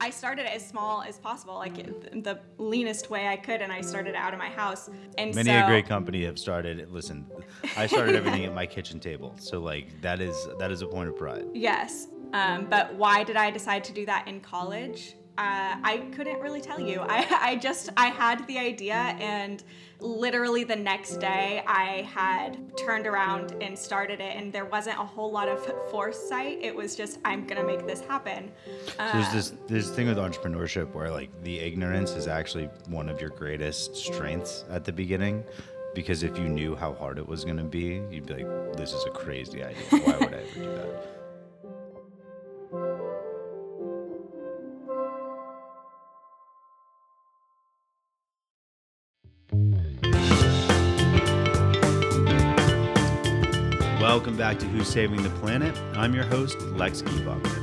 I started as small as possible, like the leanest way I could, and I started out of my house. And Many a great company have started. Listen, I started everything at my kitchen table, so like that is a point of pride. Yes, but why did I decide to do that in college? I couldn't really tell you. I had the idea, and literally the next day I had turned around and started it, and there wasn't a whole lot of foresight. It was just, I'm gonna make this happen. So there's this thing with entrepreneurship where like the ignorance is actually one of your greatest strengths at the beginning, because if you knew how hard it was going to be, you'd be like, this is a crazy idea. Why would I ever do that? Welcome back to Who's Saving the Planet. I'm your host, Lex Giebauer.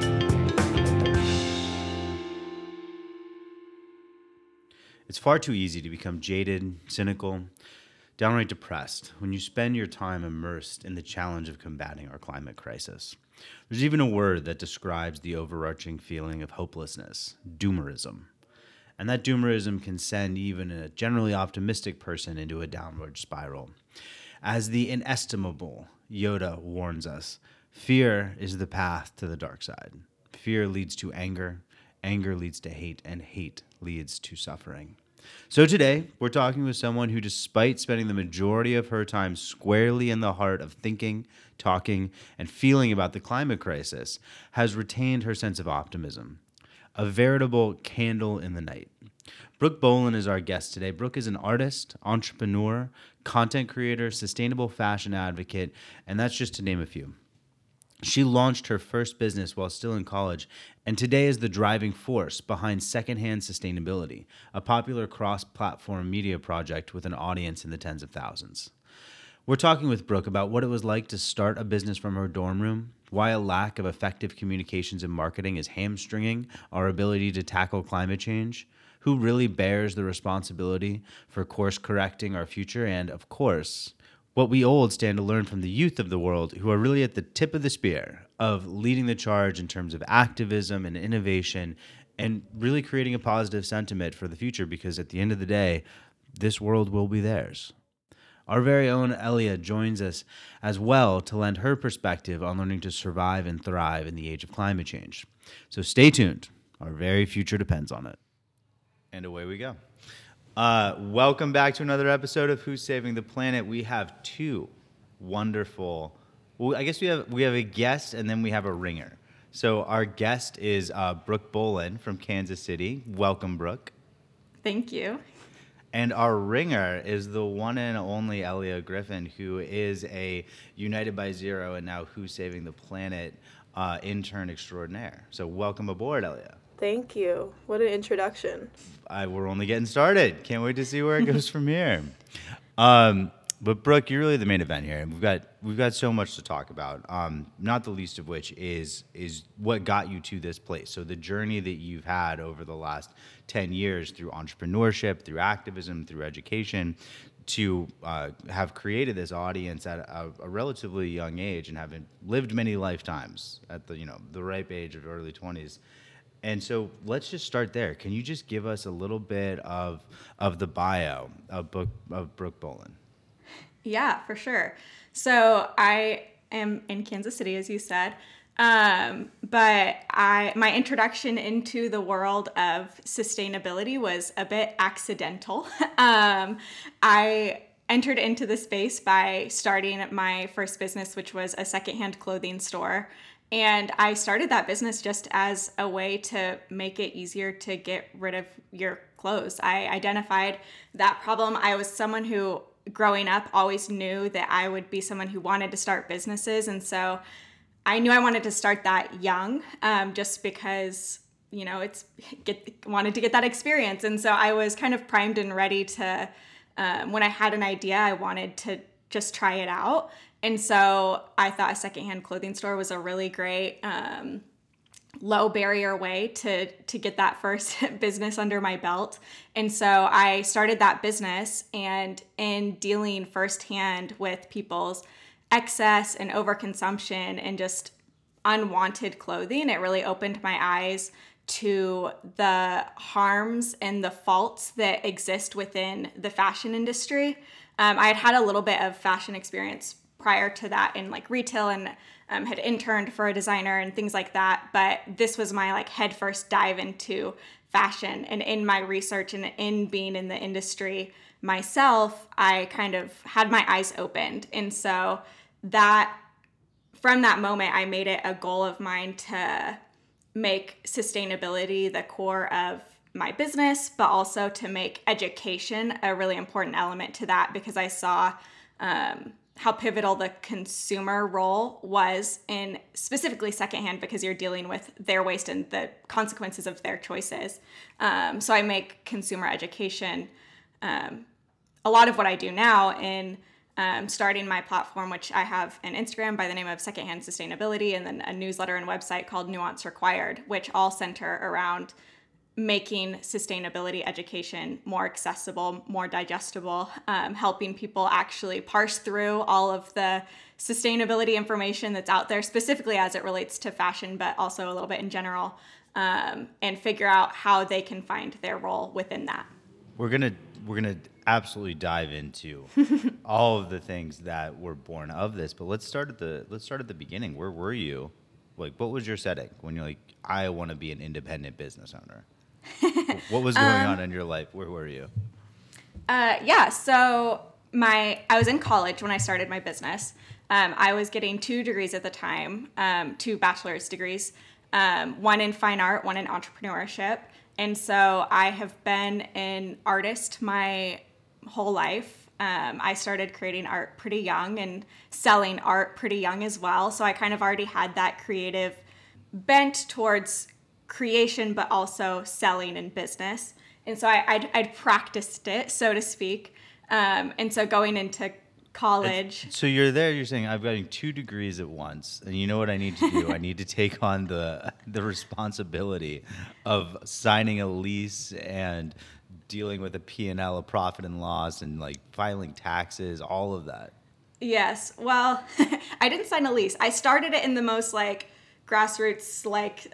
It's far too easy to become jaded, cynical, downright depressed when you spend your time immersed in the challenge of combating our climate crisis. There's even a word that describes the overarching feeling of hopelessness, doomerism. And that doomerism can send even a generally optimistic person into a downward spiral. As the inestimable Yoda warns us, fear is the path to the dark side. Fear leads to anger, anger leads to hate, and hate leads to suffering. So today, we're talking with someone who, despite spending the majority of her time squarely in the heart of thinking, talking, and feeling about the climate crisis, has retained her sense of optimism. A veritable candle in the night. Brooke Boland is our guest today. Brooke is an artist, entrepreneur, content creator, sustainable fashion advocate, and that's just to name a few. She launched her first business while still in college, and today is the driving force behind Secondhand Sustainability, a popular cross-platform media project with an audience in the tens of thousands. We're talking with Brooke about what it was like to start a business from her dorm room, why a lack of effective communications and marketing is hamstringing our ability to tackle climate change, who really bears the responsibility for course correcting our future, and, of course, what we old stand to learn from the youth of the world who are really at the tip of the spear of leading the charge in terms of activism and innovation and really creating a positive sentiment for the future, because at the end of the day, this world will be theirs. Our very own Elia joins us as well to lend her perspective on learning to survive and thrive in the age of climate change. So stay tuned. Our very future depends on it. And away we go. Welcome back to another episode of Who's Saving the Planet. We have two wonderful, well, I guess we have a guest and then we have a ringer. So our guest is Brooke Boland from Kansas City. Welcome, Brooke. Thank you. And our ringer is the one and only Elia Griffin, who is a United by Zero and now Who's Saving the Planet intern extraordinaire. So welcome aboard, Elia. Thank you. What an introduction. We're only getting started. Can't wait to see where it goes from here. But Brooke, you're really the main event here, and we've got so much to talk about. Not the least of which is what got you to this place. So the journey that you've had over the last 10 years through entrepreneurship, through activism, through education, to have created this audience at a relatively young age and having lived many lifetimes at the ripe age of early 20s. And so let's just start there. Can you just give us a little bit of the bio of Brooke Boland? Yeah, for sure. So I am in Kansas City, as you said, but my introduction into the world of sustainability was a bit accidental. I entered into the space by starting my first business, which was a secondhand clothing store. And I started that business just as a way to make it easier to get rid of your clothes. I identified that problem. I was someone who, growing up, always knew that I would be someone who wanted to start businesses. And so I knew I wanted to start that young, just because, wanted to get that experience. And so I was kind of primed and ready to, when I had an idea, I wanted to just try it out. And so I thought a secondhand clothing store was a really great low barrier way to get that first business under my belt. And so I started that business, and in dealing firsthand with people's excess and overconsumption and just unwanted clothing, it really opened my eyes to the harms and the faults that exist within the fashion industry. I had had a little bit of fashion experience prior to that in like retail and had interned for a designer and things like that. But this was my like head first dive into fashion. And in my research and in being in the industry myself, I kind of had my eyes opened. And so that from that moment, I made it a goal of mine to make sustainability the core of my business, but also to make education a really important element to that, because I saw how pivotal the consumer role was in specifically secondhand, because you're dealing with their waste and the consequences of their choices. So I make consumer education a lot of what I do now in starting my platform, which I have an Instagram by the name of Secondhand Sustainability, and then a newsletter and website called Nuance Required, which all center around making sustainability education more accessible, more digestible, helping people actually parse through all of the sustainability information that's out there, specifically as it relates to fashion, but also a little bit in general, and figure out how they can find their role within that. We're gonna absolutely dive into all of the things that were born of this, but let's start at the beginning. Where were you? Like, what was your setting when you're like, I want to be an independent business owner? What was going on in your life? Where were you? So I was in college when I started my business. I was getting 2 degrees at the time, 2 bachelor's degrees, one in fine art, one in entrepreneurship. And so I have been an artist my whole life. I started creating art pretty young and selling art pretty young as well. So I kind of already had that creative bent towards creation, but also selling and business. And so I'd practiced it, so to speak. And so going into college. So you're saying I've gotten 2 degrees at once, and you know what I need to do? I need to take on the responsibility of signing a lease and dealing with a P&L, a profit and loss, and like filing taxes, all of that. Yes. Well, I didn't sign a lease. I started it in the most like grassroots, like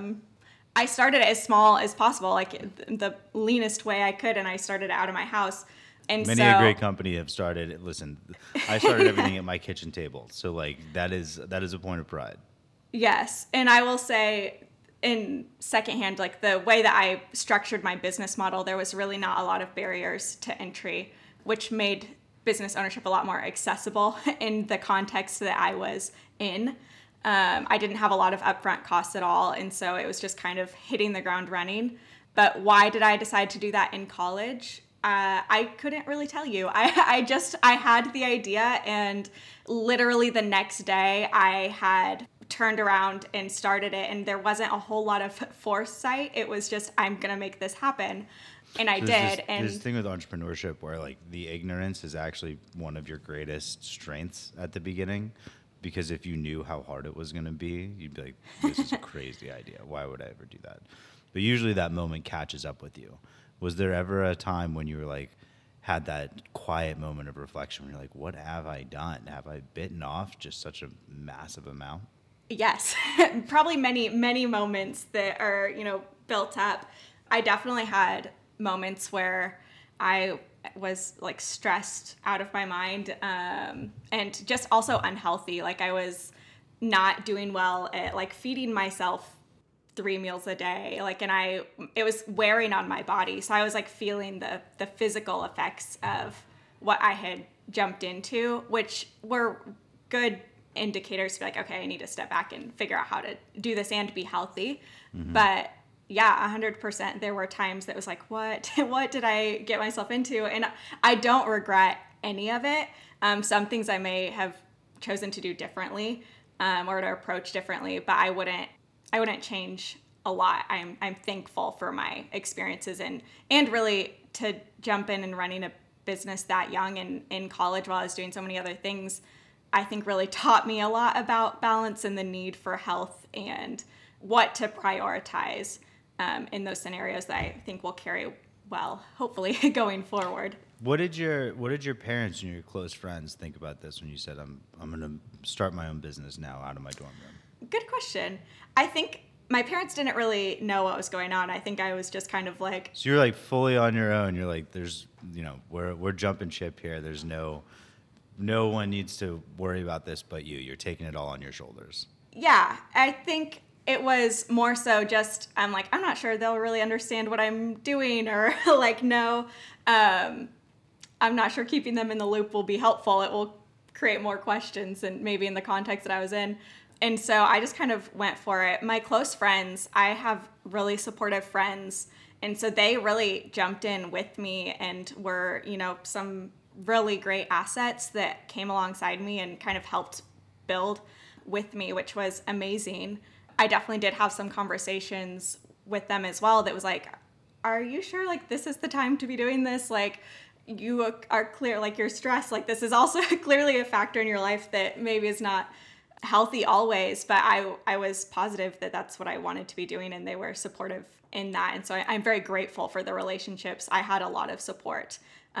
I started it as small as possible, like the leanest way I could, and I started out of my house. And Many a great company have started. Listen, I started everything at my kitchen table, so like that is a point of pride. Yes, and I will say, in secondhand, like the way that I structured my business model, there was really not a lot of barriers to entry, which made business ownership a lot more accessible in the context that I was in. I didn't have a lot of upfront costs at all, and so it was just kind of hitting the ground running. But why did I decide to do that in college? I couldn't really tell you. I had the idea, and literally the next day I had turned around and started it, and there wasn't a whole lot of foresight. It was just, I'm gonna make this happen, and I did. And there's this thing with entrepreneurship where like the ignorance is actually one of your greatest strengths at the beginning, because if you knew how hard it was gonna be, you'd be like, this is a crazy idea. Why would I ever do that? But usually that moment catches up with you. Was there ever a time when you were like, had that quiet moment of reflection where you're like, what have I done? Have I bitten off just such a massive amount? Yes, probably many, many moments that are, built up. I definitely had moments where I was like stressed out of my mind, and just also unhealthy. Like I was not doing well at like feeding myself 3 meals a day, like, and it was wearing on my body. So I was like feeling the physical effects of what I had jumped into, which were good indicators to be like, okay, I need to step back and figure out how to do this and be healthy. Mm-hmm. But yeah, 100%. There were times that was like, what did I get myself into? And I don't regret any of it. Some things I may have chosen to do differently, or to approach differently, but I wouldn't change a lot. I'm thankful for my experiences and really to jump in and running a business that young and in college while I was doing so many other things, I think really taught me a lot about balance and the need for health and what to prioritize in those scenarios that I think will carry well, hopefully, going forward. What did your parents and your close friends think about this when you said I'm going to start my own business now out of my dorm room? Good question. I think my parents didn't really know what was going on. I think I was just kind of like, So you're like fully on your own. You're like, there's, we're jumping ship here. There's no one needs to worry about this but you. You're taking it all on your shoulders. yeah, I think it was more so just, I'm like, I'm not sure they'll really understand what I'm doing, or like, no, I'm not sure keeping them in the loop will be helpful. It will create more questions and maybe in the context that I was in. And so I just kind of went for it. My close friends, I have really supportive friends. And so they really jumped in with me and were, some really great assets that came alongside me and kind of helped build with me, which was amazing. I definitely did have some conversations with them as well that was like, are you sure like this is the time to be doing this? Like, you are clear, like you're stressed, like this is also clearly a factor in your life that maybe is not healthy always, but I was positive that that's what I wanted to be doing, and they were supportive in that. And so I'm very grateful for the relationships. I had a lot of support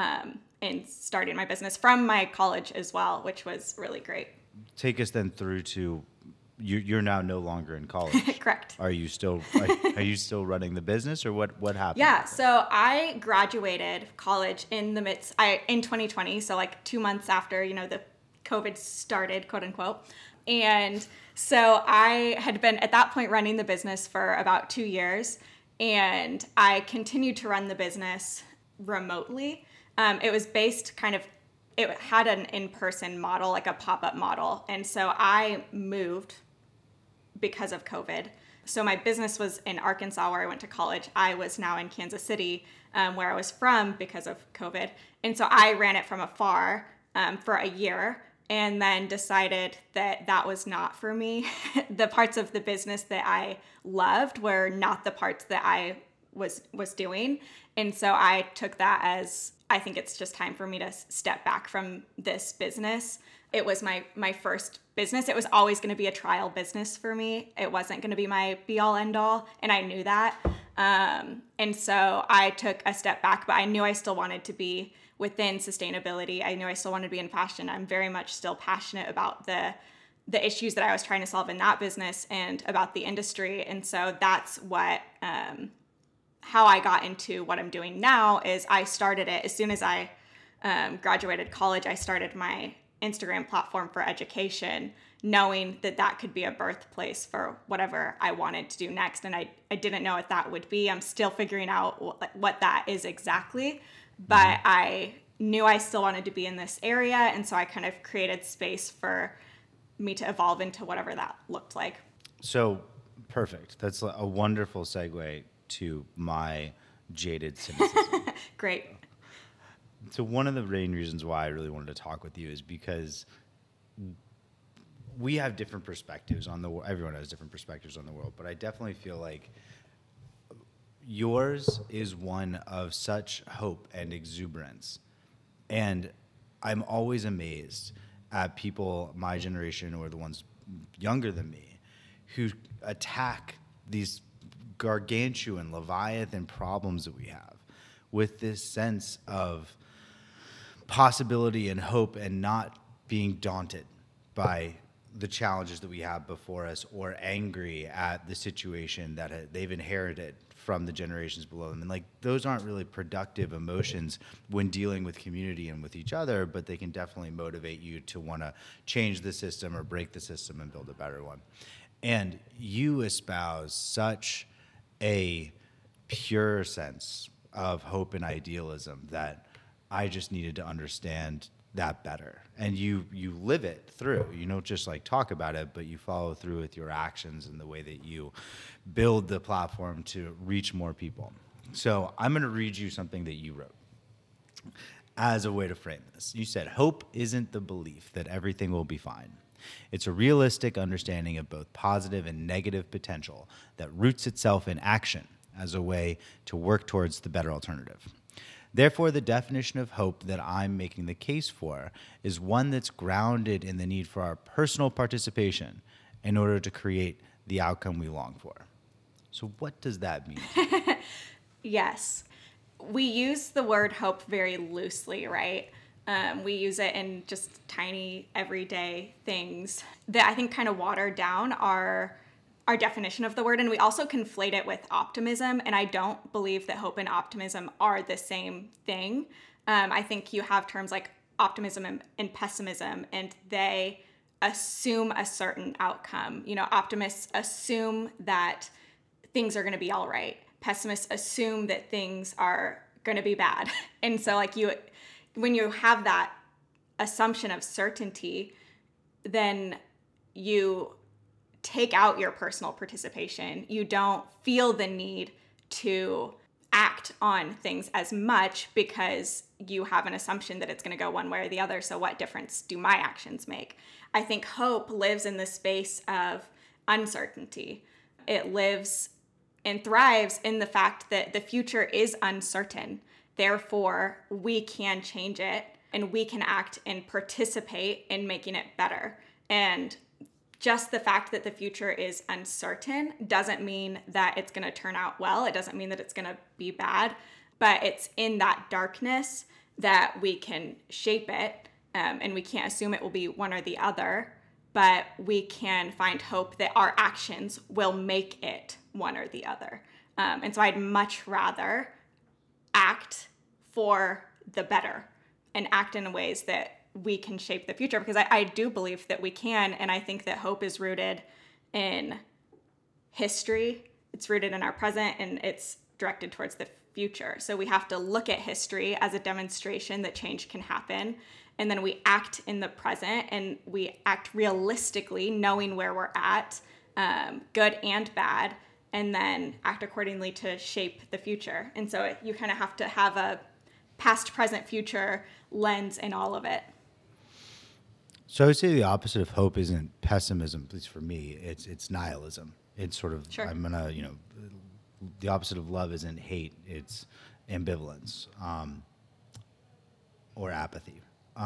in starting my business from my college as well, which was really great. Take us then through to you're now no longer in college. Correct. Are you still running the business, or what happened? Yeah, so I graduated college in 2020, so like 2 months after, the COVID started, quote unquote. And so I had been at that point running the business for about 2 years, and I continued to run the business remotely. It was based it had an in-person model, like a pop-up model. And so I moved because of COVID. So my business was in Arkansas, where I went to college. I was now in Kansas City, where I was from, because of COVID. And so I ran it from afar for a year, and then decided that that was not for me. The parts of the business that I loved were not the parts that I was doing. And so I took that as, I think it's just time for me to step back from this business. It was my first business. It was always going to be a trial business for me. It wasn't going to be my be all end all. And I knew that. And so I took a step back, but I knew I still wanted to be within sustainability. I knew I still wanted to be in fashion. I'm very much still passionate about the issues that I was trying to solve in that business and about the industry. And so that's what, how I got into what I'm doing now is I started it as soon as I graduated college. I started my Instagram platform for education, knowing that that could be a birthplace for whatever I wanted to do next. And I didn't know what that would be. I'm still figuring out what that is exactly, but I knew I still wanted to be in this area. And so I kind of created space for me to evolve into whatever that looked like. So perfect. That's a wonderful segue to my jaded cynicism. Great. So one of the main reasons why I really wanted to talk with you is because we have different perspectives on the world. Everyone has different perspectives on the world, but I definitely feel like yours is one of such hope and exuberance. And I'm always amazed at people my generation or the ones younger than me who attack these gargantuan Leviathan problems that we have with this sense of possibility and hope, and not being daunted by the challenges that we have before us, or angry at the situation that they've inherited from the generations below them. And like, those aren't really productive emotions when dealing with community and with each other, but they can definitely motivate you to want to change the system or break the system and build a better one. And you espouse such a pure sense of hope and idealism that I just needed to understand that better. And you live it through. You don't just like talk about it, but you follow through with your actions and the way that you build the platform to reach more people. So I'm going to read you something that you wrote as a way to frame this. You said, hope isn't the belief that everything will be fine. It's a realistic understanding of both positive and negative potential that roots itself in action as a way to work towards the better alternative. Therefore, the definition of hope that I'm making the case for is one that's grounded in the need for our personal participation in order to create the outcome we long for. So what does that mean? Yes. We use the word hope very loosely, right? We use it in just tiny everyday things that I think kind of water down our our definition of the word, and we also conflate it with optimism. And I don't believe that hope and optimism are the same thing. I think you have terms like optimism and pessimism, and they assume a certain outcome. Optimists assume that things are going to be all right. Pessimists assume that things are going to be bad. And so when you have that assumption of certainty, then you take out your personal participation. You don't feel the need to act on things as much because you have an assumption that it's going to go one way or the other. So what difference do my actions make? I think hope lives in the space of uncertainty. It lives and thrives in the fact that the future is uncertain. Therefore, we can change it and we can act and participate in making it better. And just the fact that the future is uncertain doesn't mean that it's going to turn out well. It doesn't mean that it's going to be bad, but it's in that darkness that we can shape it, and we can't assume it will be one or the other, but we can find hope that our actions will make it one or the other. And so I'd much rather act for the better and act in ways that we can shape the future, because I do believe that we can. And I think that hope is rooted in history. It's rooted in our present, and it's directed towards the future. So we have to look at history as a demonstration that change can happen. And then we act in the present, and we act realistically, knowing where we're at, good and bad, and then act accordingly to shape the future. And so you kind of have to have a past, present, future lens in all of it. So I would say the opposite of hope isn't pessimism, at least for me. It's nihilism. It's sort of, Sure. The opposite of love isn't hate. It's ambivalence, or apathy.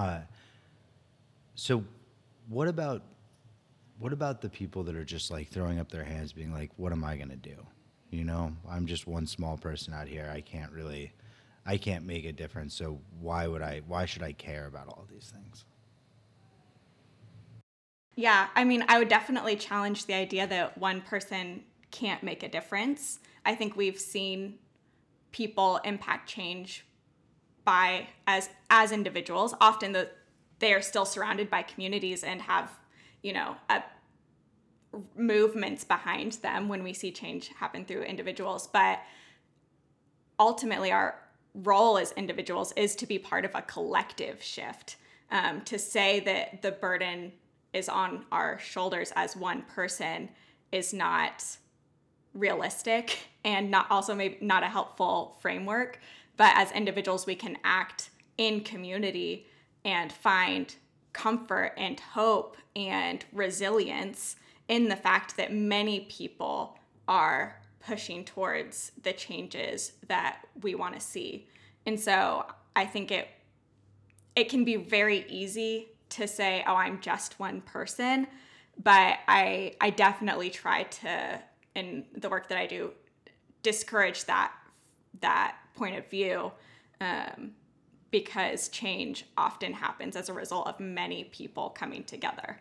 So what about the people that are just like throwing up their hands, being like, what am I going to do? I'm just one small person out here. I can't make a difference. So why should I care about all these things? Yeah, I would definitely challenge the idea that one person can't make a difference. I think we've seen people impact change as individuals. Often they are still surrounded by communities and have, movements behind them when we see change happen through individuals. But ultimately, our role as individuals is to be part of a collective shift. To say that the burden is on our shoulders as one person is not realistic, and maybe not a helpful framework. But as individuals, we can act in community and find comfort and hope and resilience in the fact that many people are pushing towards the changes that we want to see. And so I think it can be very easy to say, oh, I'm just one person. But I definitely try to, in the work that I do, discourage that point of view, because change often happens as a result of many people coming together.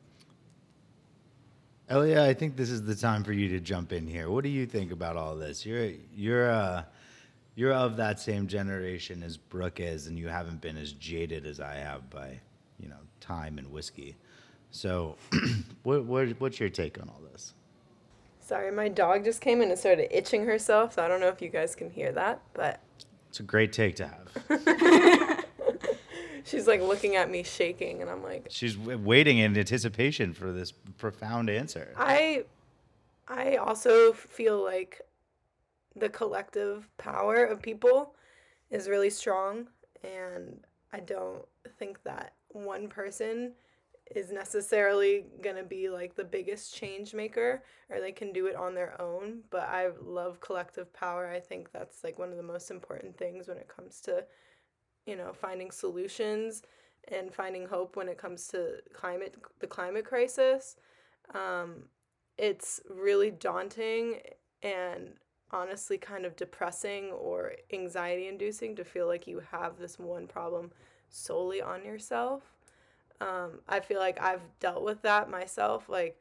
Elia, I think this is the time for you to jump in here. What do you think about all this? You're of that same generation as Brooke is, and you haven't been as jaded as I have by, time and whiskey. So, what's your take on all this? Sorry, my dog just came in and started itching herself, so I don't know if you guys can hear that, but It's a great take to have. she's like looking at me shaking, and I'm like, She's waiting in anticipation for this profound answer. I also feel like the collective power of people is really strong, and I don't think that one person is necessarily going to be like the biggest change maker, or they can do it on their own. But I love collective power. I think that's like one of the most important things when it comes to, finding solutions and finding hope when it comes to the climate crisis. It's really daunting and honestly kind of depressing or anxiety inducing to feel like you have this one problem solely on yourself. I feel like I've dealt with that myself. Like,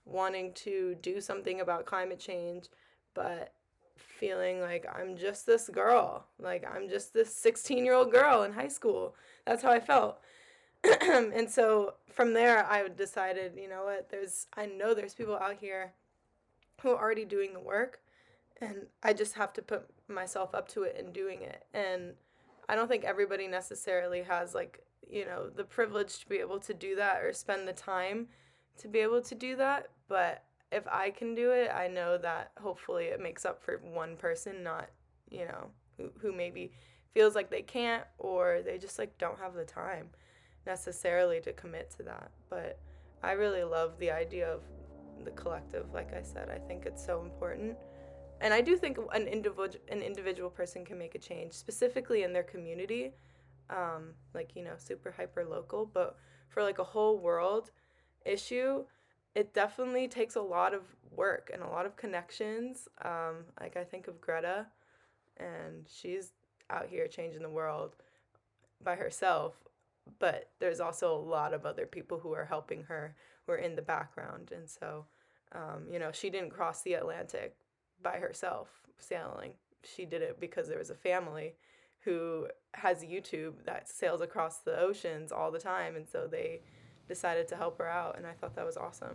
wanting to do something about climate change, but feeling like I'm just this girl. Like I'm just this 16-year-old girl in high school. That's how I felt. And so from there, I decided, you know what, I know there's people out here who are already doing the work, and I just have to put myself up to it and doing it. And I don't think everybody necessarily has, like, you know, the privilege to be able to do that or spend the time to be able to do that. But if I can do it, I know that hopefully it makes up for one person, not, you know, who maybe feels like they can't, or they just like don't have the time necessarily to commit to that. But I really love the idea of the collective. Like I said, I think it's so important. And I do think an individual person can make a change, specifically in their community, like, you know, super hyper local. But for like a whole world issue, it definitely takes a lot of work and a lot of connections. Like I think of Greta, and she's out here changing the world by herself. But there's also a lot of other people who are helping her, who are in the background. And so, you know, she didn't cross the Atlantic by herself sailing. She did it because there was a family who has YouTube that sails across the oceans all the time. And so they decided to help her out. And I thought that was awesome.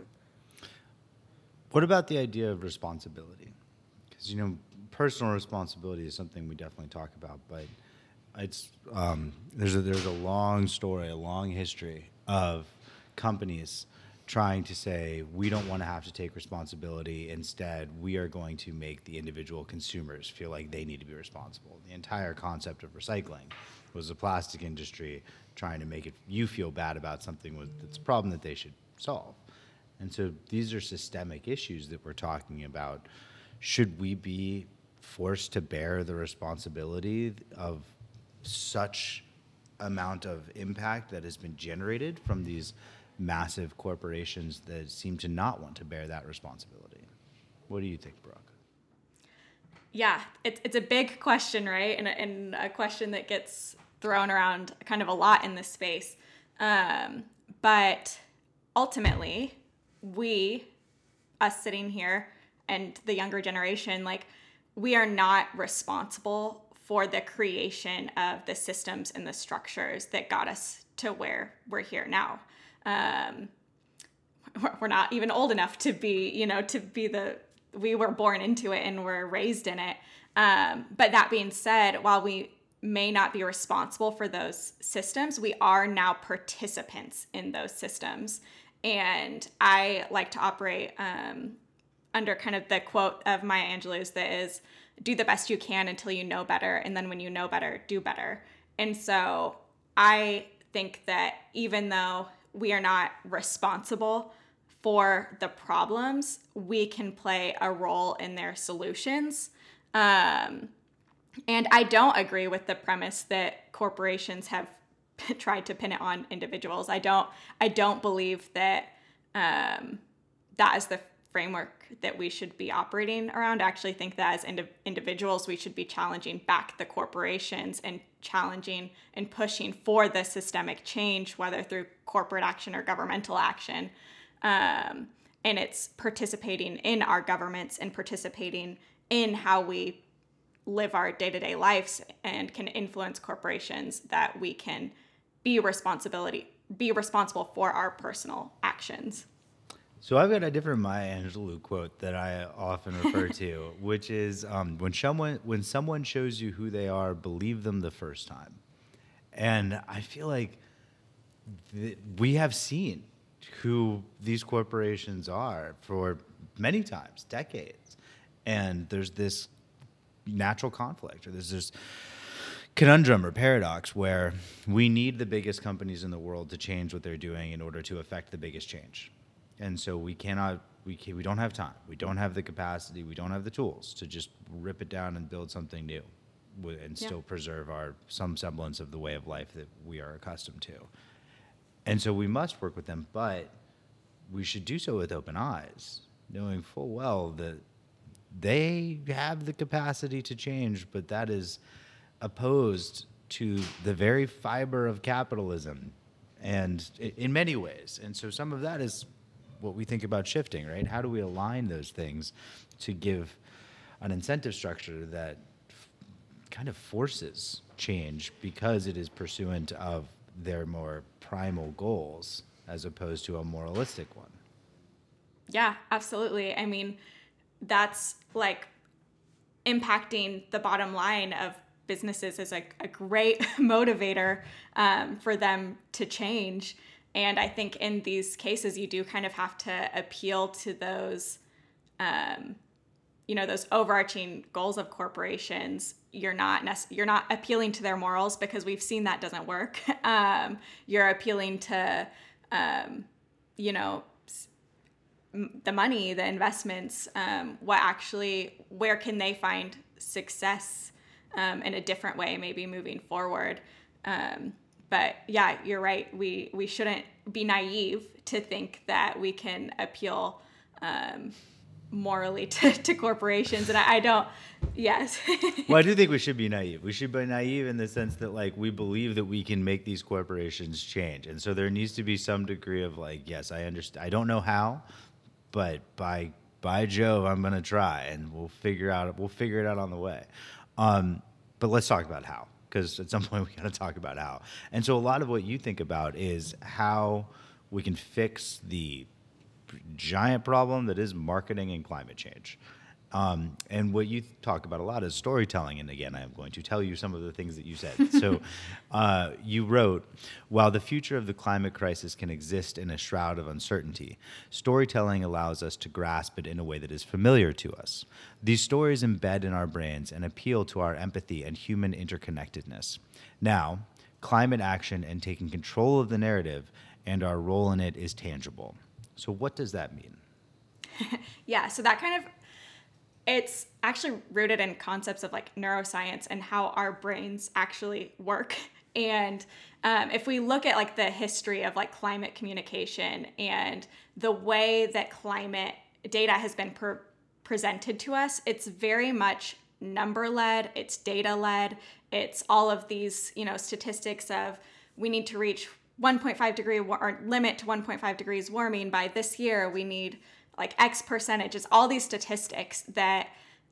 What about the idea of responsibility? Because, you know, personal responsibility is something we definitely talk about, but it's there's a long story, a long history of companies trying to say we don't want to have to take responsibility. Instead, we are going to make the individual consumers feel like they need to be responsible. The entire concept of recycling was the plastic industry trying to make you feel bad about something that's a problem that they should solve. And so these are systemic issues that we're talking about. Should we be forced to bear the responsibility of such amount of impact that has been generated from these massive corporations that seem to not want to bear that responsibility? What do you think, Brooke? Yeah, it's a big question, right? And a question that gets thrown around kind of a lot in this space. But ultimately, us sitting here and the younger generation, like, we are not responsible for the creation of the systems and the structures that got us to where we're here now. We're not even old enough to be, you know, we were born into it and we're raised in it. But that being said, while we may not be responsible for those systems, we are now participants in those systems. And I like to operate under kind of the quote of Maya Angelou's that is, do the best you can until you know better. And then when you know better, do better. And so I think that even though we are not responsible for the problems, we can play a role in their solutions. And I don't agree with the premise that corporations have tried to pin it on individuals. I don't believe that that is the framework that we should be operating around. I actually think that as individuals, we should be challenging back the corporations and challenging and pushing for the systemic change, whether through corporate action or governmental action. And it's participating in our governments and participating in how we live our day-to-day lives and can influence corporations, that we can be responsible for our personal actions. So I've got a different Maya Angelou quote that I often refer to, which is when someone shows you who they are, believe them the first time. And I feel like we have seen who these corporations are for many times, decades. And there's this natural conflict, or there's this conundrum or paradox where we need the biggest companies in the world to change what they're doing in order to affect the biggest change. And so we don't have time. We don't have the capacity. We don't have the tools to just rip it down and build something new and still preserve some semblance of the way of life that we are accustomed to. And so we must work with them, but we should do so with open eyes, knowing full well that they have the capacity to change, but that is opposed to the very fiber of capitalism, and in many ways. And so some of that is what we think about shifting, right? How do we align those things to give an incentive structure that kind of forces change because it is pursuant of their more primal goals as opposed to a moralistic one? Yeah, absolutely. I mean, that's like impacting the bottom line of businesses is a great motivator for them to change. And I think in these cases, you do kind of have to appeal to those, those overarching goals of corporations. You're not appealing to their morals, because we've seen that doesn't work. You're appealing to, the money, the investments, where can they find success in a different way, maybe moving forward. But yeah, you're right. We shouldn't be naive to think that we can appeal morally to corporations. And I don't, yes. Well, I do think we should be naive. We should be naive in the sense that, like, we believe that we can make these corporations change. And so there needs to be some degree of, like, yes, I understand. I don't know how, but by Jove, I'm going to try, and we'll figure it out on the way. But let's talk about how, because at some point we got to talk about how. And so a lot of what you think about is how we can fix the giant problem that is marketing and climate change. And what you talk about a lot is storytelling. And again, I am going to tell you some of the things that you said. So you wrote, while the future of the climate crisis can exist in a shroud of uncertainty, storytelling allows us to grasp it in a way that is familiar to us. These stories embed in our brains and appeal to our empathy and human interconnectedness. Now, climate action and taking control of the narrative and our role in it is tangible. So what does that mean? Yeah, so that kind of, it's actually rooted in concepts of like neuroscience and how our brains actually work. And if we look at like the history of like climate communication and the way that climate data has been presented to us, it's very much number-led, it's data-led, it's all of these, statistics of we need to reach 1.5 degree or limit to 1.5 degrees warming by this year. We need like X percentage. It's all these statistics that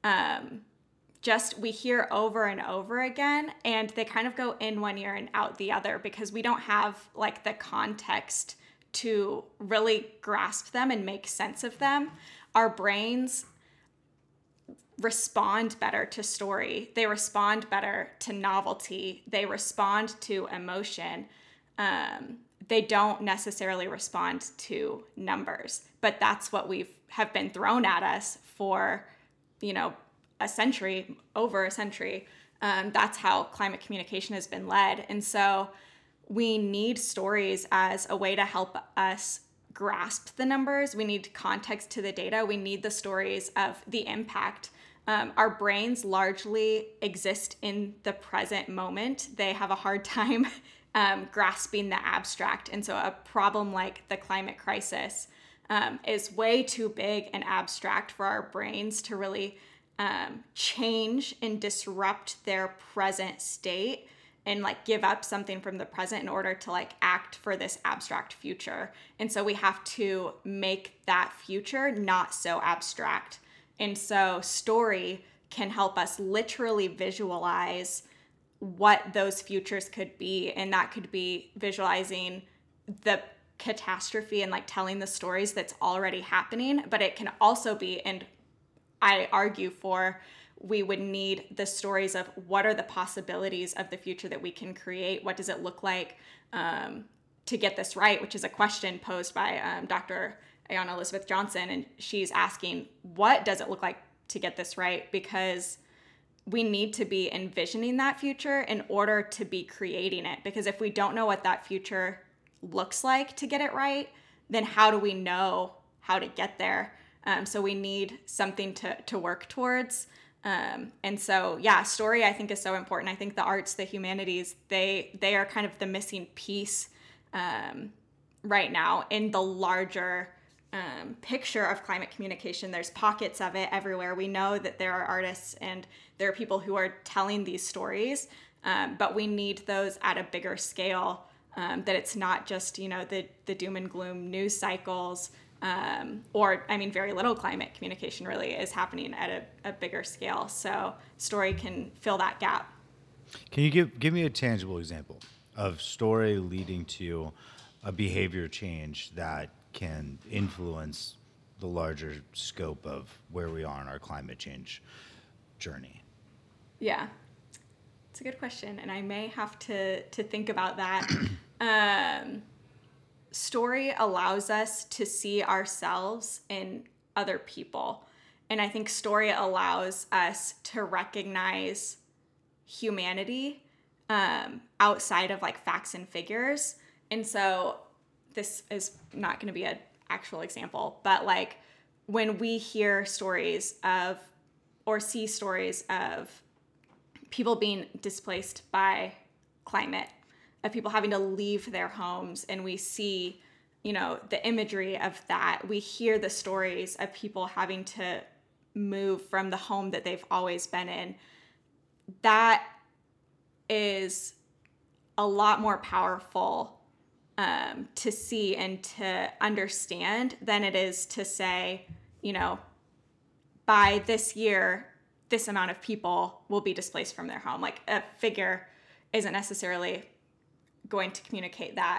we hear over and over again, and they kind of go in one ear and out the other because we don't have like the context to really grasp them and make sense of them. Our brains respond better to story. They respond better to novelty. They respond to emotion. They don't necessarily respond to numbers, but that's what have been thrown at us for, over a century. That's how climate communication has been led. And so we need stories as a way to help us grasp the numbers. We need context to the data. We need the stories of the impact. Our brains largely exist in the present moment. They have a hard time grasping the abstract. And so a problem like the climate crisis is way too big and abstract for our brains to really change and disrupt their present state and like give up something from the present in order to like act for this abstract future. And so we have to make that future not so abstract. And so story can help us literally visualize what those futures could be. And that could be visualizing the catastrophe and like telling the stories that's already happening. But it can also be, and I argue for, we would need the stories of what are the possibilities of the future that we can create? What does it look like to get this right? Which is a question posed by Dr. Ayana Elizabeth Johnson. And she's asking, what does it look like to get this right? Because we need to be envisioning that future in order to be creating it. Because if we don't know what that future looks like to get it right, then how do we know how to get there? So we need something to work towards. And so, yeah, story I think is so important. I think the arts, the humanities, they are kind of the missing piece right now in the larger picture of climate communication. There's pockets of it everywhere. We know that there are artists and there are people who are telling these stories, but we need those at a bigger scale, that it's not just, the doom and gloom news cycles or I mean, very little climate communication really is happening at a bigger scale. So story can fill that gap. Can you give me a tangible example of story leading to a behavior change that can influence the larger scope of where we are in our climate change journey? Yeah, it's a good question, and I may have to think about that. Story allows us to see ourselves in other people, and I think story allows us to recognize humanity outside of like facts and figures. And so this is not going to be an actual example, but like when we hear stories of or see stories of people being displaced by climate, of people having to leave their homes, and we see, you know, the imagery of that. We hear the stories of people having to move from the home that they've always been in. That is a lot more powerful to see and to understand than it is to say, you know, by this year, this amount of people will be displaced from their home. Like a figure isn't necessarily going to communicate that.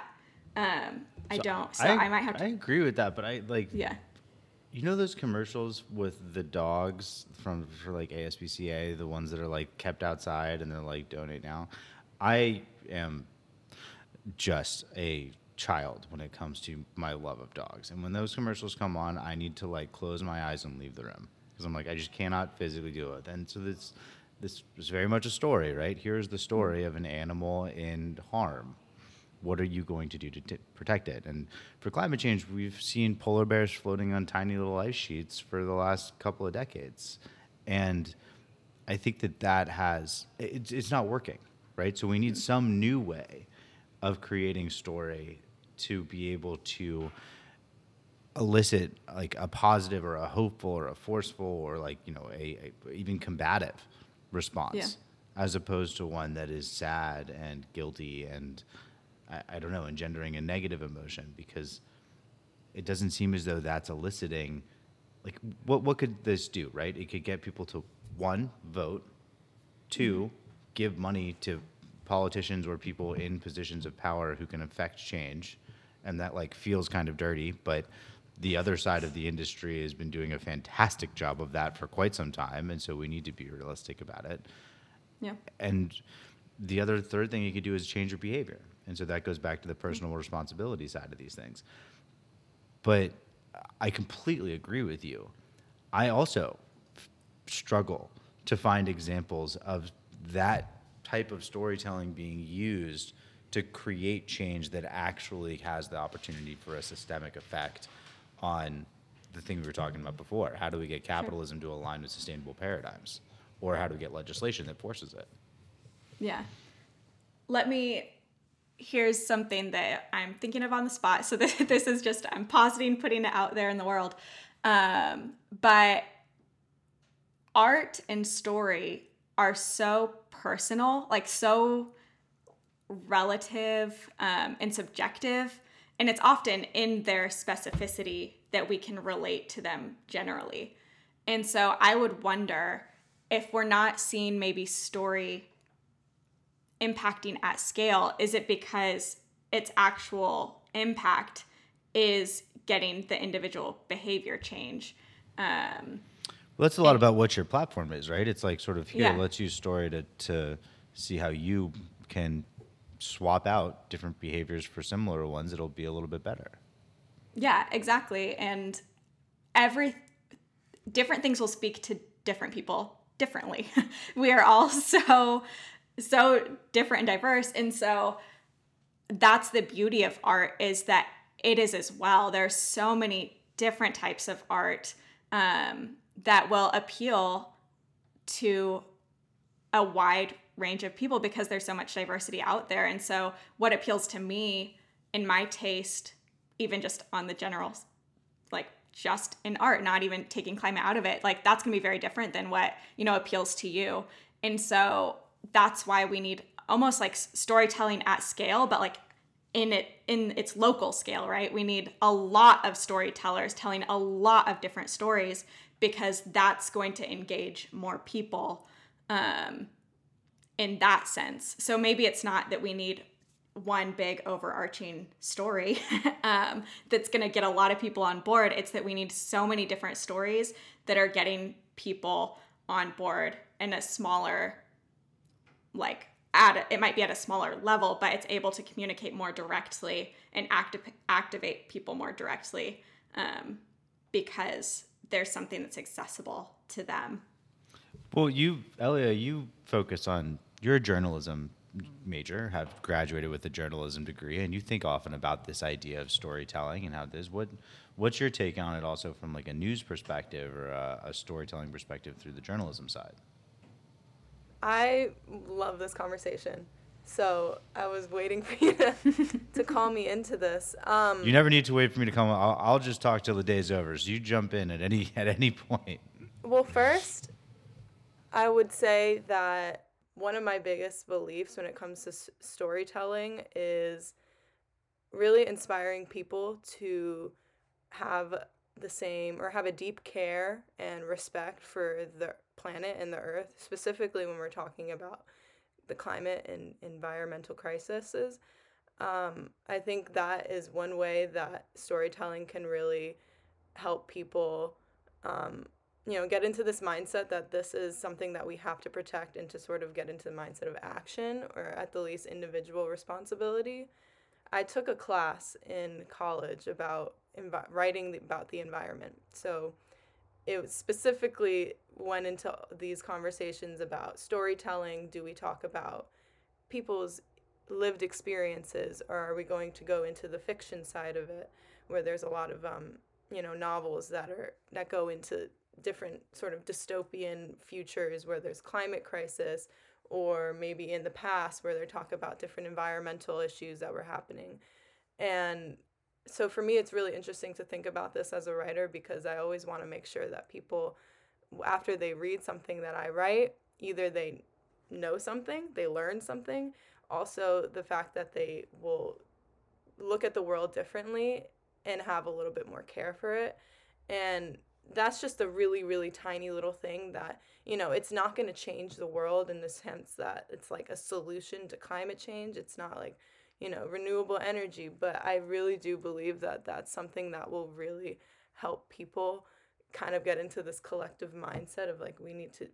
I don't. So I might have to. I agree with that, but Yeah. You know those commercials with the dogs for like ASPCA, the ones that are like kept outside and they're like donate now? I am just a child when it comes to my love of dogs. And when those commercials come on, I need to like close my eyes and leave the room because I'm like, I just cannot physically do it. And so this is very much a story, right? Here's the story of an animal in harm. What are you going to do to protect it? And for climate change, we've seen polar bears floating on tiny little ice sheets for the last couple of decades. And I think that it's not working, right? So we need some new way of creating story to be able to elicit like a positive or a hopeful or a forceful or like, you know, a even combative response, as opposed to one that is sad and guilty and I don't know, engendering a negative emotion, because it doesn't seem as though that's eliciting, like, what could this do, right? It could get people to, one, vote, two, give money to politicians or people in positions of power who can affect change, and that, like, feels kind of dirty, but the other side of the industry has been doing a fantastic job of that for quite some time, and so we need to be realistic about it. Yeah. And the third thing you could do is change your behavior. And so that goes back to the personal responsibility side of these things. But I completely agree with you. I also struggle to find examples of that type of storytelling being used to create change that actually has the opportunity for a systemic effect on the thing we were talking about before. How do we get capitalism to align with sustainable paradigms? Or how do we get legislation that forces it? Yeah. Here's something that I'm thinking of on the spot. So this is just, I'm positing, putting it out there in the world. But art and story are so personal, like so relative and subjective. And it's often in their specificity that we can relate to them generally. And so I would wonder if we're not seeing maybe story impacting at scale, is it because its actual impact is getting the individual behavior change? Well, that's a lot about what your platform is, right? It's like sort of here, Yeah. let's use story to see how you can swap out different behaviors for similar ones. It'll be a little bit better. Yeah, exactly. And different things will speak to different people differently. We are all so different and diverse. And so that's the beauty of art, is that it is as well. There's so many different types of art that will appeal to a wide range of people because there's so much diversity out there. And so what appeals to me in my taste, even just on the general, like just in art, not even taking climate out of it, like that's gonna be very different than what, you know, appeals to you. And so that's why we need almost like storytelling at scale, but like in its local scale, right? We need a lot of storytellers telling a lot of different stories, because that's going to engage more people in that sense. So maybe it's not that we need one big overarching story that's going to get a lot of people on board. It's that we need so many different stories that are getting people on board in a smaller, it might be at a smaller level, but it's able to communicate more directly and activate people more directly because there's something that's accessible to them. Well, Elia, you focus on, you're a journalism major, have graduated with a journalism degree, and you think often about this idea of storytelling and how this. What's your take on it, also from like a news perspective or a storytelling perspective through the journalism side? I love this conversation. So I was waiting for you to call me into this. You never need to wait for me to come. I'll just talk till the day's over. So you jump in at any point. Well, first, I would say that one of my biggest beliefs when it comes to storytelling is really inspiring people to have the same, or have a deep care and respect for the planet and the earth, specifically when we're talking about the climate and environmental crises. I think that is one way that storytelling can really help people get into this mindset that this is something that we have to protect, and to sort of get into the mindset of action, or at the least individual responsibility. I took a class in college about writing about the environment. So it specifically went into these conversations about storytelling. Do we talk about people's lived experiences, or are we going to go into the fiction side of it, where there's a lot of novels that go into different sort of dystopian futures where there's climate crisis, or maybe in the past where they talk about different environmental issues that were happening. And so for me, it's really interesting to think about this as a writer, because I always want to make sure that people, after they read something that I write, either they know something, they learn something, also the fact that they will look at the world differently and have a little bit more care for it. And that's just a really, really tiny little thing that, it's not going to change the world in the sense that it's like a solution to climate change. It's not like, renewable energy, but I really do believe that that's something that will really help people kind of get into this collective mindset of like, we need to,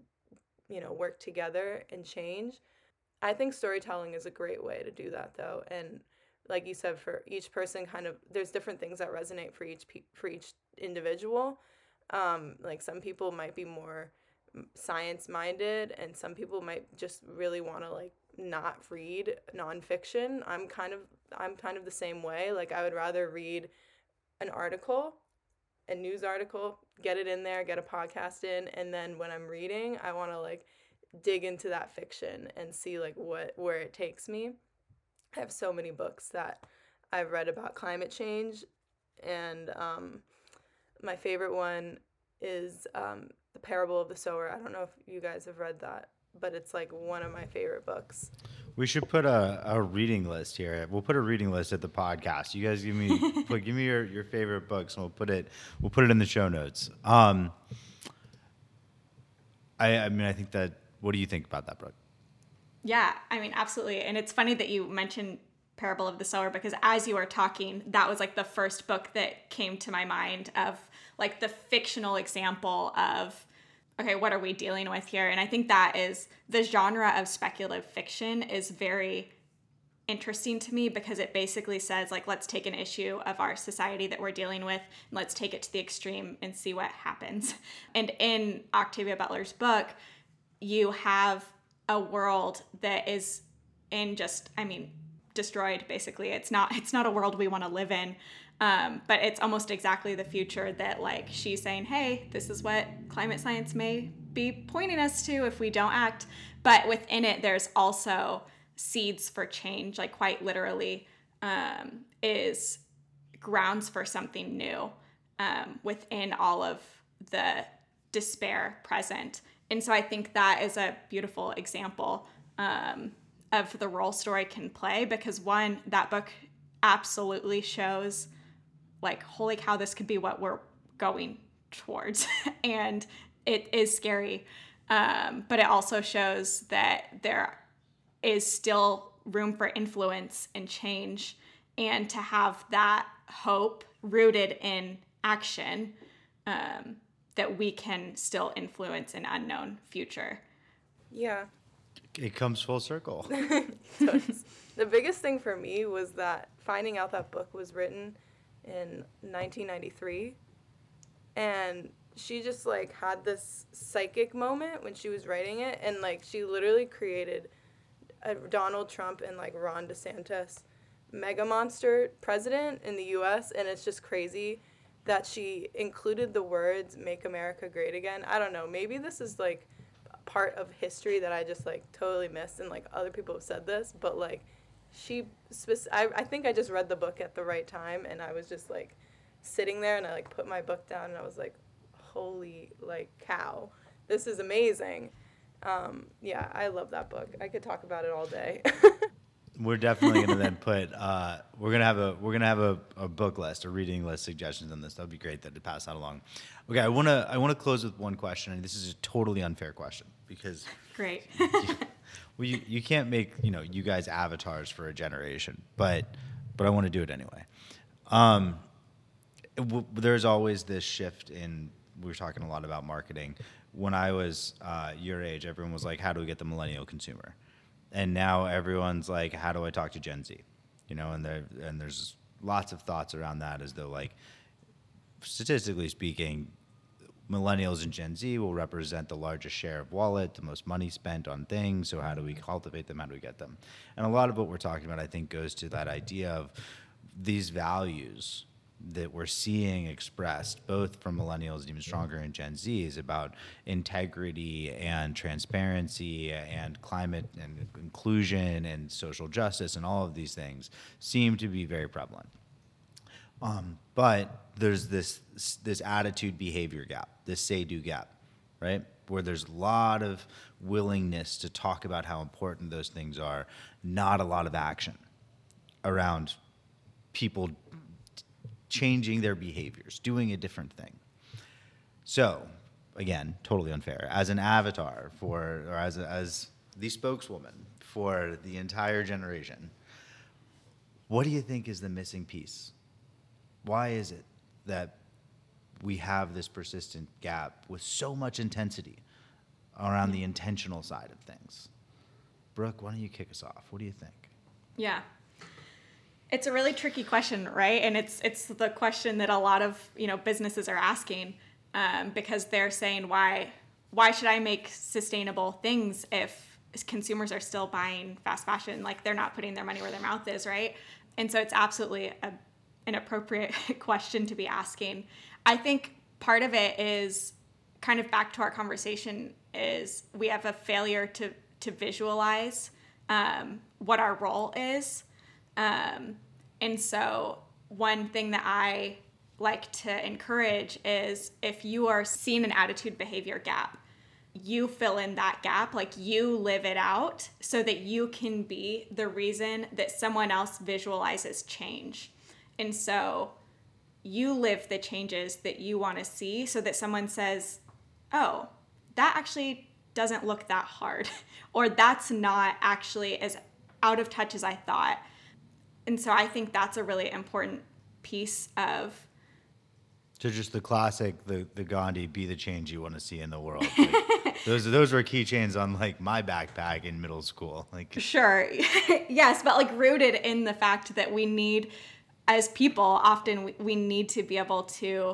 work together and change. I think storytelling is a great way to do that, though. And like you said, for each person, there's different things that resonate for each individual. Like some people might be more science minded, and some people might just really want to like not read nonfiction. I'm kind of the same way. Like I would rather read an article, a news article, get it in there, get a podcast in, and then when I'm reading, I want to like dig into that fiction and see like where it takes me. I have so many books that I've read about climate change, and my favorite one is The Parable of the Sower. I don't know if you guys have read that, but it's like one of my favorite books. We should put a reading list here. We'll put a reading list at the podcast. You guys give me your favorite books, and we'll put it in the show notes. I think that. What do you think about that, Brooke? Yeah, absolutely. And it's funny that you mentioned Parable of the Sower, because as you were talking, that was like the first book that came to my mind of like the fictional example of, okay, what are we dealing with here? And I think that is the genre of speculative fiction is very interesting to me, because it basically says like, let's take an issue of our society that we're dealing with, and let's take it to the extreme and see what happens. And in Octavia Butler's book, you have a world that is destroyed, basically. It's not a world we want to live in, but it's almost exactly the future that like she's saying, hey, this is what climate science may be pointing us to if we don't act. But within it, there's also seeds for change, like quite literally is grounds for something new within all of the despair present. And so I think that is a beautiful example of the role story can play, because one, that book absolutely shows like, holy cow, this could be what we're going towards. And it is scary. But it also shows that there is still room for influence and change, and to have that hope rooted in action, that we can still influence an unknown future. Yeah. It comes full circle. The biggest thing for me was that finding out that book was written in 1993, and she just like had this psychic moment when she was writing it, and like she literally created a Donald Trump and like Ron DeSantis mega monster president in the US, and it's just crazy that she included the words "Make America Great Again." I don't know, maybe this is like part of history that I just like totally missed, and like other people have said this, but like I think I just read the book at the right time, and I was just like sitting there, and I like put my book down, and I was like, holy like cow, this is amazing. Yeah, I love that book. I could talk about it all day. We're definitely gonna then put we're gonna have a book list, a reading list, suggestions on this. That would be great to pass that along. Okay, I wanna close with one question, and this is a totally unfair question because Great. you can't make you guys avatars for a generation, but I want to do it anyway. There's always this shift in. We were talking a lot about marketing. When I was your age, everyone was like, "How do we get the millennial consumer?" And now everyone's like, "How do I talk to Gen Z?" And there's lots of thoughts around that, as though like statistically speaking, millennials and Gen Z will represent the largest share of wallet, the most money spent on things. So how do we cultivate them? How do we get them? And a lot of what we're talking about, I think, goes to that idea of these values that we're seeing expressed both from millennials and even stronger in Gen Z is about integrity and transparency and climate and inclusion and social justice, and all of these things seem to be very prevalent. But there's this attitude behavior gap, this say-do gap, right? Where there's a lot of willingness to talk about how important those things are, not a lot of action around people changing their behaviors, doing a different thing. So, again, totally unfair. As an avatar or as the spokeswoman for the entire generation, what do you think is the missing piece? Why is it that we have this persistent gap with so much intensity around the intentional side of things? Brooke, why don't you kick us off? What do you think? Yeah. It's a really tricky question, right? And it's the question that a lot of businesses are asking, because they're saying, why should I make sustainable things if consumers are still buying fast fashion? Like, they're not putting their money where their mouth is, right? And so it's absolutely an appropriate question to be asking. I think part of it is kind of back to our conversation, is we have a failure to visualize what our role is. And so one thing that I like to encourage is, if you are seeing an attitude behavior gap, you fill in that gap, like you live it out, so that you can be the reason that someone else visualizes change. And so you live the changes that you want to see, so that someone says, oh, that actually doesn't look that hard, or that's not actually as out of touch as I thought. And so I think that's a really important piece of. So just the classic, the Gandhi, be the change you want to see in the world. Like, those were keychains on like my backpack in middle school. Like, sure. Yes, but like rooted in the fact that we need, as people, often we need to be able to,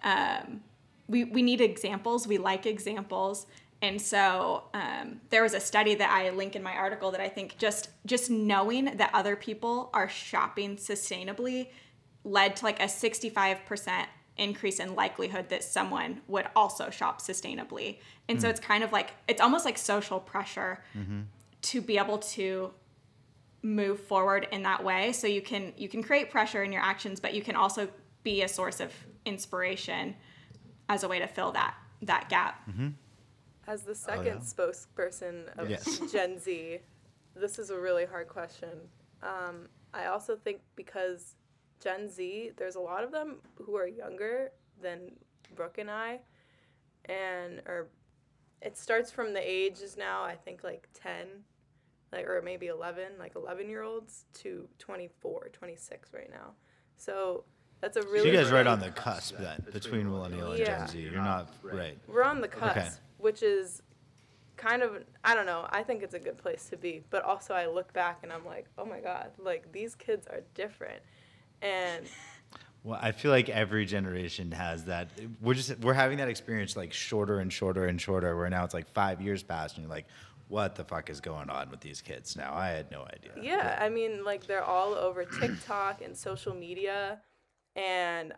we need examples. We like examples. And so there was a study that I link in my article that I think just knowing that other people are shopping sustainably led to like a 65% increase in likelihood that someone would also shop sustainably. And so it's kind of like, it's almost like social pressure to be able to move forward in that way. So you can create pressure in your actions, but you can also be a source of inspiration as a way to fill that gap. As the second spokesperson of Yes. Gen Z, this is a really hard question. I also think because Gen Z, there's a lot of them who are younger than Brooke and I, or it starts from the ages now, I think like 10, like, or maybe 11, like 11-year-olds to 24, 26 right now. So that's a So really you guys are right big- on the cusp then between millennial and Yeah. Gen Z. You're not right. We're on the cusp, Okay. which is kind of, I don't know, I think it's a good place to be. But also I look back and I'm like, oh my God, like these kids are different. And Well, I feel like every generation has that. We're having that experience like shorter and shorter and shorter. Where now it's like 5 years past, and you're like, what the fuck is going on with these kids now? I had no idea. yeah, I mean, like they're all over TikTok and social media. And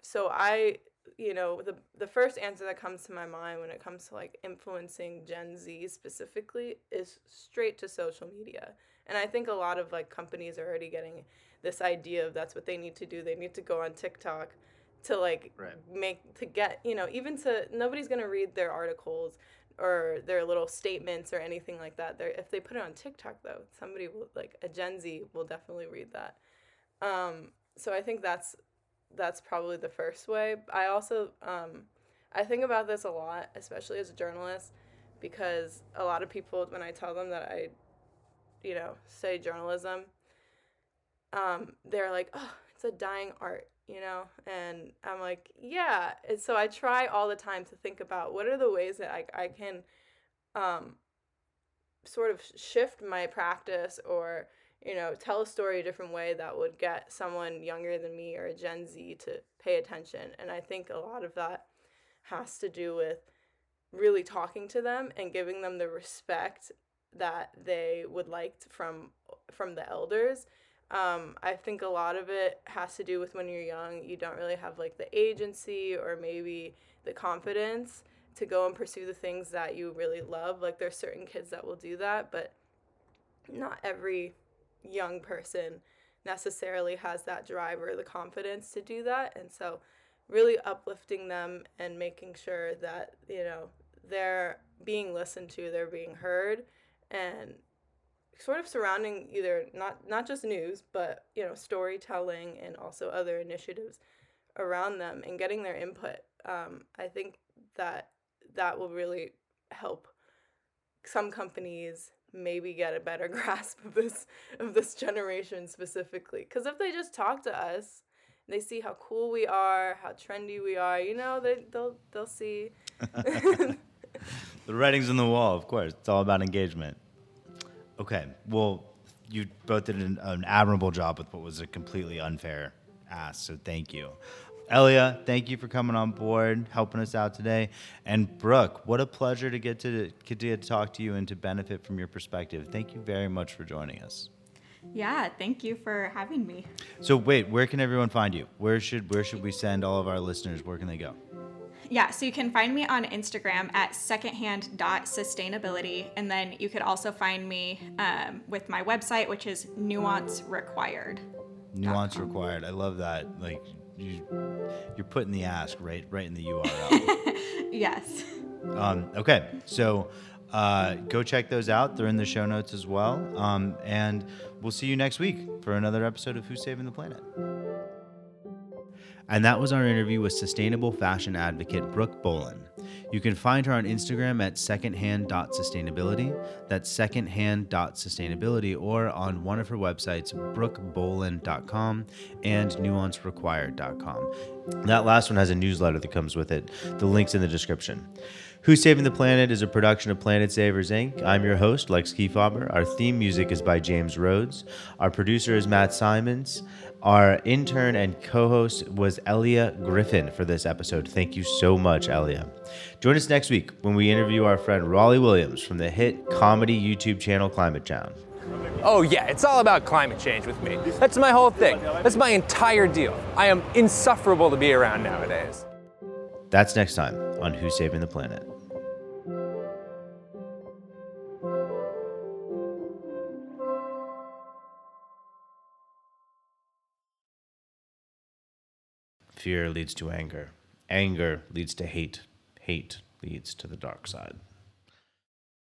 the first answer that comes to my mind when it comes to like influencing Gen Z specifically is straight to social media. And I think a lot of like companies are already getting this idea of that's what they need to do. They need to go on TikTok to like even to, nobody's going to read their articles or their little statements or anything like that. If they put it on TikTok though, somebody will, like a Gen Z will definitely read that. So I think that's probably the first way. I also I think about this a lot, especially as a journalist, because a lot of people, when I tell them that I study journalism, they're like, oh, it's a dying art, and I'm like, yeah. And so I try all the time to think about what are the ways that I can sort of shift my practice, or tell a story a different way that would get someone younger than me or a Gen Z to pay attention. And I think a lot of that has to do with really talking to them and giving them the respect that they would like from the elders. I think a lot of it has to do with when you're young, you don't really have like the agency or maybe the confidence to go and pursue the things that you really love. Like there's certain kids that will do that, but not every young person necessarily has that drive or the confidence to do that. And so really uplifting them and making sure that they're being listened to, they're being heard, and sort of surrounding either not just news, but storytelling and also other initiatives around them and getting their input. I think that will really help some companies maybe get a better grasp of this generation specifically. Because if they just talk to us, they see how cool we are, how trendy we are, they'll see. The writing's on the wall, of course. It's all about engagement. Okay, well, you both did an admirable job with what was a completely unfair ask, so thank you. Elia, thank you for coming on board, helping us out today. And Brooke, what a pleasure to get to talk to you and to benefit from your perspective. Thank you very much for joining us. Yeah, thank you for having me. So wait, where can everyone find you? Where should we send all of our listeners? Where can they go? Yeah, so you can find me on Instagram at secondhand.sustainability. And then you could also find me with my website, which is Nuance Required. Nuance Required. I love that. Like you're putting the ask right in the URL. Yes. Okay, so go check those out. They're in the show notes as well. And we'll see you next week for another episode of Who's Saving the Planet. And that was our interview with sustainable fashion advocate Brooke Boland. You can find her on Instagram at secondhand.sustainability. That's secondhand.sustainability, or on one of her websites, brookeboland.com and nuancerequired.com. That last one has a newsletter that comes with it. The link's in the description. Who's Saving the Planet is a production of Planet Savers, Inc. I'm your host, Lex Kiefaber. Our theme music is by James Rhodes. Our producer is Matt Simons. Our intern and co-host was Elia Griffin for this episode. Thank you so much, Elia. Join us next week when we interview our friend Raleigh Williams from the hit comedy YouTube channel Climate Town. Oh yeah, it's all about climate change with me. That's my whole thing. That's my entire deal. I am insufferable to be around nowadays. That's next time on Who's Saving the Planet. Fear leads to anger. Anger leads to hate. Hate leads to the dark side.